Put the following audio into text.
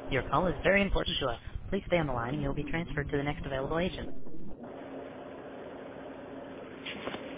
Your call is very important to us. Please stay on the line and you'll be transferred to the next available agent.